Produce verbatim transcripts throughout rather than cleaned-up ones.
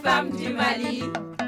femmes du Mali.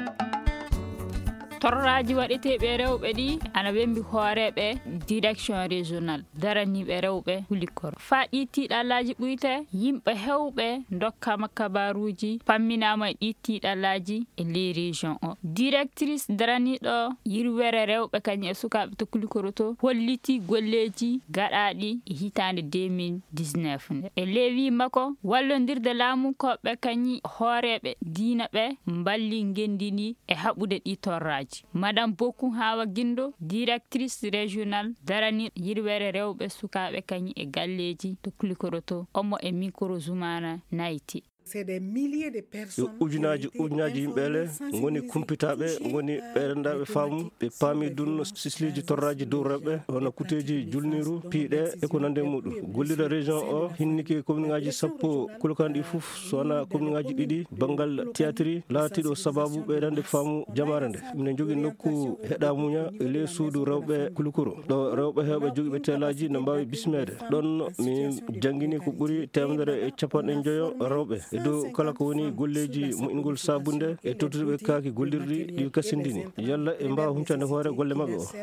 Torraji waɗeteɓe rewɓe ɗi ana wembi hooreɓe direction régional daraniɓe rewɓe hulikoro faɗi tiiɗallaji ɓuyte yimɓe hewɓe dokkama kabaruji pamminama e ɗi tiiɗallaji e ley région o directrice daraniɗo yirwere rewɓe kañum e sukaɓe to kulikoro to holliti golleji gaɗaɗi e hitande deux mille dix-neuf nde e leewi makko wallodirde laamu koɓɓe kañum hooreɓe diina ɓe mballi gendini e haɓude ɗi torraji. Madame Bokou Hawa Guindo, directrice régionale darani yirwere rewɓe sukaɓe kañum e galleji to kulikoro to omo e micro Zoumana Nayti. C'est des milliers de personnes. Ujunaji ujunaji yimɓele ngoni kumpitaɓe ngoni ɓerendaɓe faamu ɓe paami dunno sisliji torraji dow rewɓe hono kuteji julniru piiɗe e ko nande muɗum gollira région o hinniki commune ngaji sappo kulkan ɗi fof so wona commune ngaji ɗiɗi banggal théâtre laatiɗo sababu ɓeydande faamu jamare nde minen jogui nokku heɗamuña e ley suudu rewɓe kulikoro ɗo rewɓe hewɓe joguiɓe telaji ne mbawi bismede ɗon min jangguini ko ɓuuri temedere e capanɗe joyo rewɓe e dow kala ko woni golleji moƴƴingol sabunde e tottuɓe kaaki gollirɗi ɗi kasindini yalla e mbawa huncande hoore golle mabɓe o.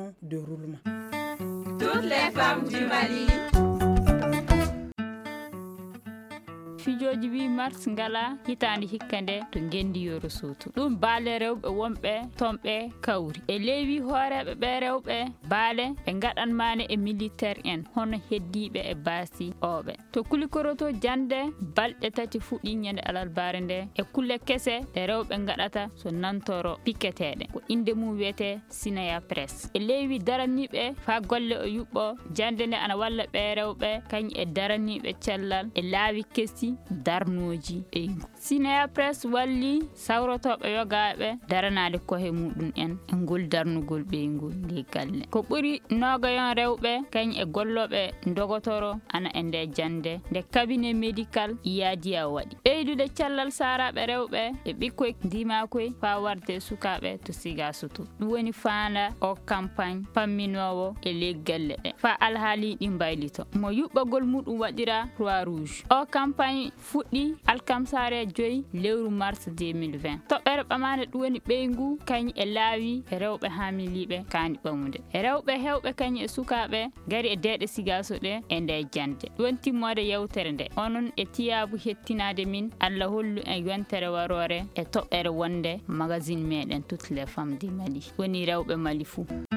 Toutes les femmes du Mali. Fijoji huit mars ngala hitande hikkande to gendi yoro soto ɗum baale rewɓe wonɓe tomɓe kawri e leewi hooreɓe ɓe rewɓe baale ɓe gaɗanmane e militaire en hono heddiɓe e baasi oɓe to kulikoro to jande balɗe tati fuɗɗi ñande alarbaare nde e kulle kese ɗe rewɓe gaɗata so nantoro pikketeɗe ko inde mum wiyete Sinaya Press e leewi daraniɓe fa golle o yuɓɓo jande nde ana walla ɓe rewɓe kañ e daraniɓe cellal e laawi kesi darnoji ɓeygu Sinaya Press walli sawrotoɓe yogaɓe daranade kohe muɗum en e ngol darnugol ɓeygu ndi galle ko ɓuri nogayon rewɓe kañ e golloɓe dogotoro ana e nde jande nde cabinet médical iyadiya waɗi ɓeydude cellal saraɓe rewɓe e ɓikkoy ndimakoy fa warde sukaɓe to siga sutu ɗum woni fanda o campagne pamminowo e ley galle ɗe fa alhaali ɗi mbaylito mo yuɓɓagol muɗum waɗira Croix Rouge o campagne fuɗɗi alkamsare joyi lewru mars deux mille vingt toɓɓere ɓamade ɗum woni ɓeygu kañ e laawi rewɓe hamiliɓe kani ɓamude e rewɓe hewɓe kañ e sukaɓe gari e deeɗe sigaso ɗe e nde jande ɗum timmode yewtere nde onon e tiyabu hettinade min Allah hollu en yontere warore e toɓɓere wonde magazine meɗen Toutes les femmes du Mali woni rewɓe Mali fou.